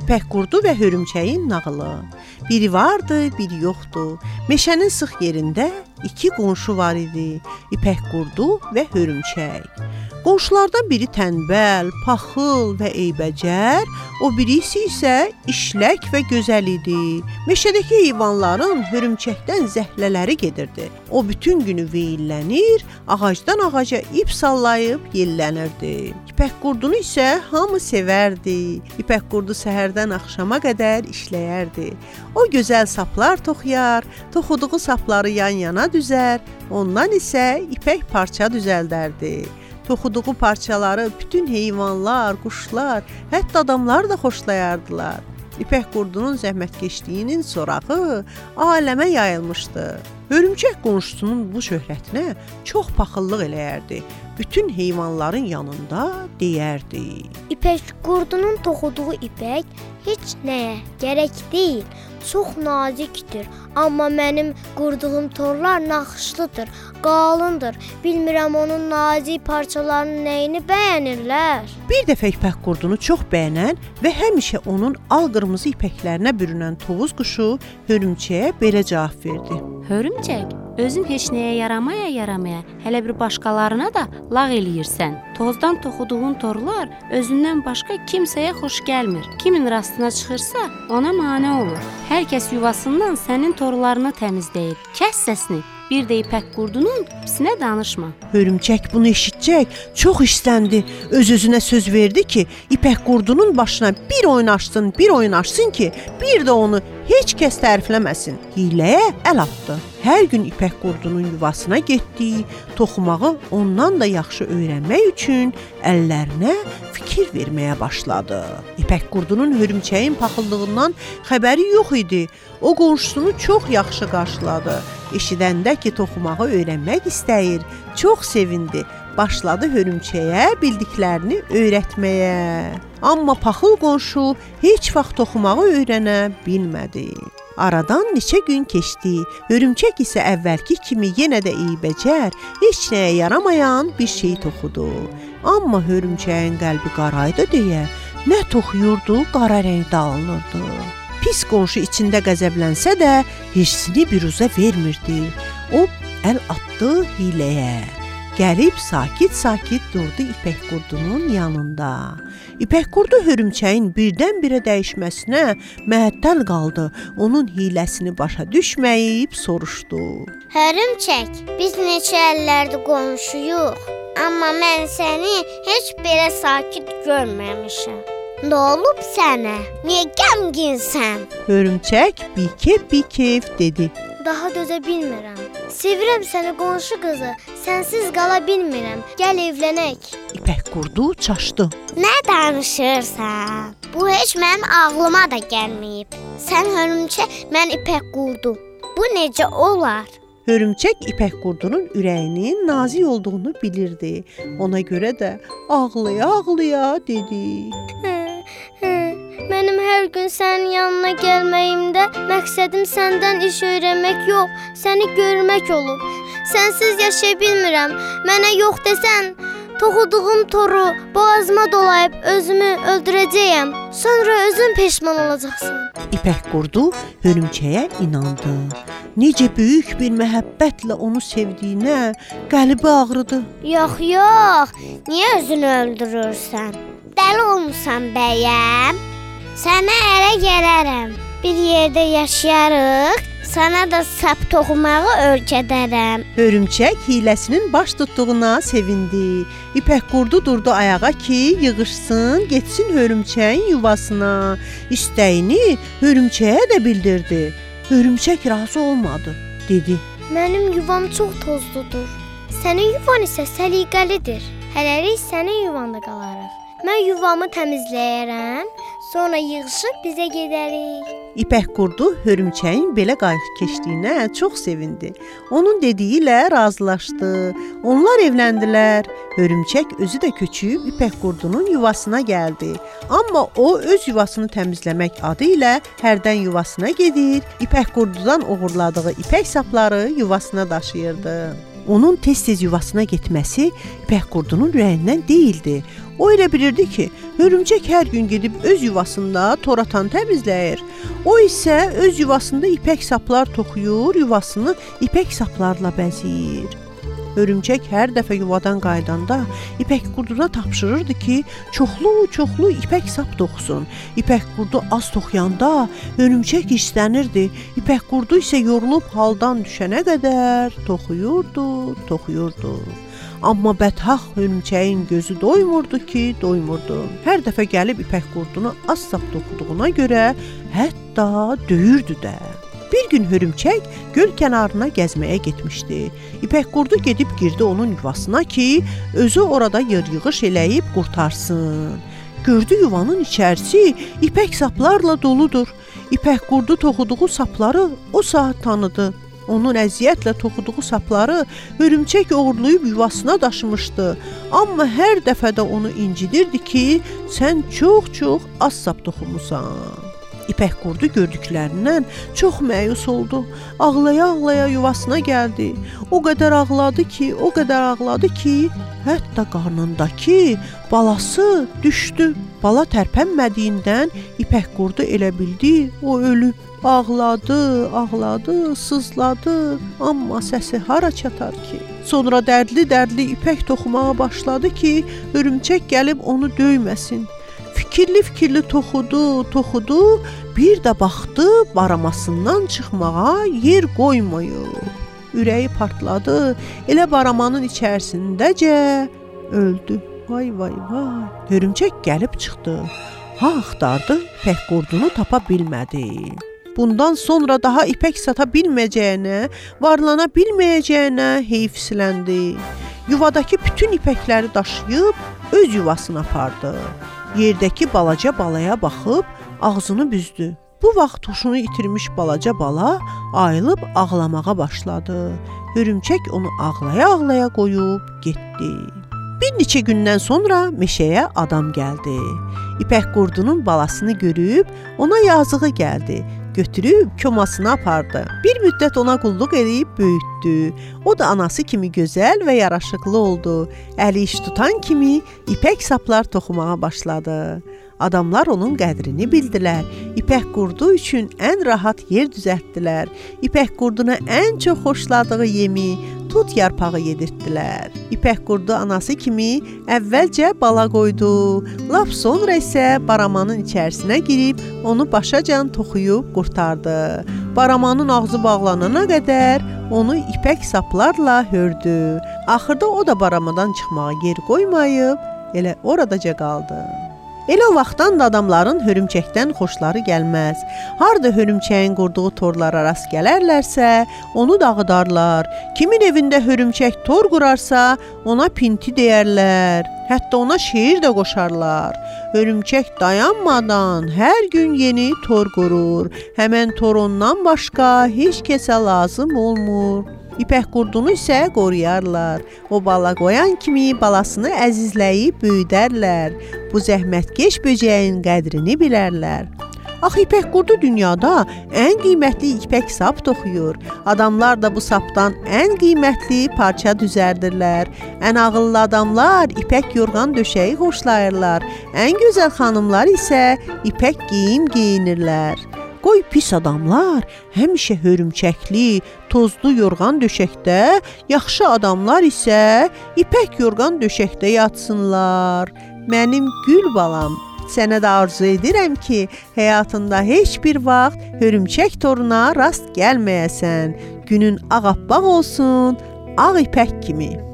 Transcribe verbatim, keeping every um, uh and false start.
İpək qurdu və hörümçəyin nağılı. Biri vardı, biri yoxdu. Meşənin sıx yerində iki qonşu var idi. İpək qurdu və hörümçək. Qonşulardan biri tənbəl, paxıl və eybəcər, o birisi isə işlək və gözəl idi. Meşədəki heyvanların hörümçəkdən zəhlələri gedirdi. O bütün günü veyillənir, ağacdan ağaca ip sallayıb yellənirdi. İpək qurdunu isə hamı sevərdi. İpək qurdu səhərdən axşama qədər işləyərdi. O gözəl saplar toxuyar, toxuduğu sapları yan-yana düzər, ondan isə ipək parça düzəldərdi. Toxuduğu parçaları bütün heyvanlar, quşlar, hətta adamlar da xoşlayardılar. İpək qurdunun zəhmətkeşliyinin sorağı aləmə yayılmışdı. Hörümçək qonşusunun bu şöhrətinə çox paxıllıq eləyərdi. Bütün heyvanların yanında deyərdi: İpək qurdunun toxuduğu ipək heç nəyə gərək deyil, çox nazikdir. Amma mənim qurduğum torlar naxışlıdır, qalındır. Bilmirəm onun nazik parçalarının nəyini bəyənirlər. Bir dəfə İpək qurdunu çox bəyənən və həmişə onun al-qırmızı ipəklərinə bürünən tovuz quşu hörümçəyə belə cavab verdi: Hörümçək, özün heç nəyə yaramaya yaramaya, hələ bir başqalarına da lağ eləyirsən. Tozdan toxuduğun torlar özündən başqa kimsəyə xoş gəlmir. Kimin rastına çıxırsa, ona mane olur. Hər kəs yuvasından sənin torlarını təmizləyir. Kəs səsini, bir də İpək qurdunun pisinə danışma. Hörümçək bunu eşitcək, çox hissləndi. Öz-özünə söz verdi ki, İpək qurdunun başına bir oyun açsın, bir oyun açsın ki, bir də onu heç kəs tərifləməsin. Hiyləyə əl atdı. Hər gün İpək qurdunun yuvasına getdi, toxumağı ondan da yaxşı öyrənmək üçün əllərinə fikir verməyə başladı. İpək qurdunun hörümçəyin paxıllığından xəbəri yox idi. O qonşusunu çox yaxşı qarşıladı. Eşidəndə ki, toxumağı öyrənmək istəyir, çox sevindi. Başladı hörümçəyə bildiklərini öyrətməyə. Amma paxıl qonşu heç vaxt toxumağı öyrənə bilmədi. Aradan neçə gün keçdi. Hörümçək isə əvvəlki kimi yenə də eybəcər, heç nəyə yaramayan bir şey toxudu. Amma hörümçəyin qəlbi qaraydı deyə nə toxuyurdu, qara rəngdə alınırdı. Pis qonşu içində qəzəblənsə də hirsini büruzə vermirdi. O əl atdı hiyləyə. Gəlib sakit-sakit durdu İpək qurdunun yanında. İpək qurdu hörümçəyin birdən-birə dəyişməsinə məəttəl qaldı. Onun hiləsini başa düşməyib soruşdu: Hörümçək, biz neçə illərdir qonşuyuq, amma mən səni heç belə sakit görməmişəm. Nə olub sənə? Niyə qəmginsən? Hörümçək bikef-bikef dedi: Daha dözə bilmirəm. Sevirəm səni qonşu qızı. Sənsiz qala bilmirəm. Gəl evlənək. İpək qurdu çaşdı. Nə danışırsan? Bu heç mənim ağlıma da gəlməyib. Sən hörümçək, mən İpək qurdu. Bu necə olar? Hörümçək İpək qurdunun ürəyinin nazik olduğunu bilirdi. Ona görə də ağlaya-ağlaya dedi: Mənim hər gün sənin yanına gəlməyimdə məqsədim səndən iş öyrənmək yox, səni görmək olub. Sənsiz yaşaya bilmirəm. Mənə yox desən, toxuduğum toru boğazıma dolayıb özümü öldürəcəyəm. Sonra özün peşman olacaqsan. İpək qurdu hörümçəyə inandı. Necə böyük bir məhəbbətlə onu sevdiyinə qəlbi ağrıdı. Yox, yox. Niyə özünü öldürürsən? Dəli olmusan bəyəm? Sənə ərə gələrəm. Bir yerdə yaşayarıq. Sana da sap toxumağı öyrədərəm. Hörümçək hiləsinin baş tutduğuna sevindi. İpək qurdu durdu ayağa ki, yığışsın, getsin hörümçəyin yuvasına. İstəyini hörümçəyə də bildirdi. Hörümçək razı olmadı, dedi: Mənim yuvam çox tozludur. Sənin yuvan isə səliqəlidir. Hələlik sənin yuvanda qalarıq. Mən yuvamı təmizləyərəm, sonra yığışıb bizə gedərik. İpək qurdu hörümçəyin belə qayğıkeşliyinə çox sevindi. Onun dediyi ilə razılaşdı. Onlar evləndilər. Hörümçək özü də köçüb İpək qurdunun yuvasına gəldi. Amma o öz yuvasını təmizləmək adı ilə hərdən yuvasına gedir, İpək qurdudan oğurladığı ipək sapları yuvasına daşıyırdı. Onun tez-tez yuvasına getməsi ipək qurdunun ürəyindən deyildi. O elə bilirdi ki, hörümçək hər gün gedib öz yuvasında toratan təmizləyir. O isə öz yuvasında ipək saplar toxuyur, yuvasını ipək saplarla bəzəyir. Hörümçək hər dəfə yuvadan qaydanda ipək qurduna tapşırırdı ki, çoxlu-çoxlu ipək sap toxusun. İpək qurdu az toxuyanda hörümçək hirslənirdi. İpək qurdu isə yorulub haldan düşənə qədər toxuyurdu, toxuyurdu. Amma bədhaq hörümçəyin gözü doymurdu ki, doymurdu. Hər dəfə gəlib ipək qurdunu az sap toxuduğuna görə hətta döyürdü də. Bir gün hörümçək göl kənarına gəzməyə getmişdi. İpək qurdu gedib girdi onun yuvasına ki, özü orada yır-yığış eləyib qurtarsın. Gördü yuvanın içərisi ipək saplarla doludur. İpək qurdu toxuduğu sapları o saat tanıdı. Onun əziyyətlə toxuduğu sapları hörümçək oğurlayıb yuvasına daşımışdı. Amma hər dəfə də onu incidirdi ki, sən çox-çox az sap toxumusan. İpək qurdu gördüklərindən çox məyus oldu. Ağlaya-ağlaya yuvasına gəldi. O qədər ağladı ki, o qədər ağladı ki, hətta qarnındakı balası düşdü. Bala tərpənmədiyindən ipək qurdu elə bildi, o ölüb. Ağladı, ağladı, sızladı, amma səsi hara çatar ki? Sonra dərdli-dərdli ipək toxumağa başladı ki, hörümçək gəlib onu döyməsin. Fikirli-fikirli toxudu, toxudu, bir də baxdı, baramasından çıxmağa yer qoymayıb. Ürəyi partladı, elə baramanın içərisindəcə öldü. Vay, vay, vay. Hörümçək gəlib çıxdı. Ha axtardı, ipək qurdunu tapa bilmədi. Bundan sonra daha ipək sata bilməyəcəyinə, varlana bilməyəcəyinə heyfsiləndi. Yuvadakı bütün ipəkləri daşıyıb öz yuvasına apardı. Yerdəki balaca balaya baxıb ağzını büzdü. Bu vaxt huşunu itirmiş balaca bala ayılıb ağlamağa başladı. Hörümçək onu ağlaya-ağlaya qoyub getdi. Bir neçə gündən sonra meşəyə adam gəldi. İpək qurdunun balasını görüb ona yazığı gəldi. Götürüb komasına apardı. Bir müddət ona qulluq edib böyütdü. O da anası kimi gözəl və yaraşıqlı oldu. Əli iş tutan kimi ipək saplar toxumağa başladı. Adamlar onun qədrini bildilər. İpək qurdu üçün ən rahat yer düzəltdilər. İpək qurduna ən çox xoşladığı yemi tut yarpağı yedirtdilər. İpək qurdu anası kimi əvvəlcə bala qoydu. Lap sonra isə baramanın içərisinə girib onu başacan toxuyub qurtardı. Baramanın ağzı bağlanana qədər onu ipək saplarla hördü. Axırda o da baramadan çıxmağa yer qoymayıb, elə oradaca qaldı. Elə o vaxtdan da adamların hörümçəkdən xoşları gəlməz. Harda hörümçəyin qurduğu torlara rast gələrlərsə, onu dağıdarlar. Kimin evində hörümçək tor qurarsa, ona pinti deyərlər. Hətta ona şeir də qoşarlar. Hörümçək dayanmadan hər gün yeni tor qurur. Həmən tor ondan başqa heç kəsə lazım olmur. İpək qurdunu isə qoruyarlar. O bala qoyan kimi balasını əzizləyib böyüdərlər. Bu zəhmətkeş böcəyin qədrini bilərlər. Axı ipək qurdu dünyada ən qiymətli ipək sap toxuyur. Adamlar da bu sapdan ən qiymətli parça düzərdirlər. Ən ağıllı adamlar ipək yorğan döşəyi xoşlayırlar. Ən gözəl xanımlar isə ipək geyim geyinirlər. Qoy pis adamlar həmişə hörümçəkli, tozlu yorğan döşəkdə, yaxşı adamlar isə ipək yorğan döşəkdə yatsınlar. Mənim gül balam, sənə də arzu edirəm ki, həyatında heç bir vaxt hörümçək toruna rast gəlməyəsən. Günün ağappaq olsun, ağ ipək kimi.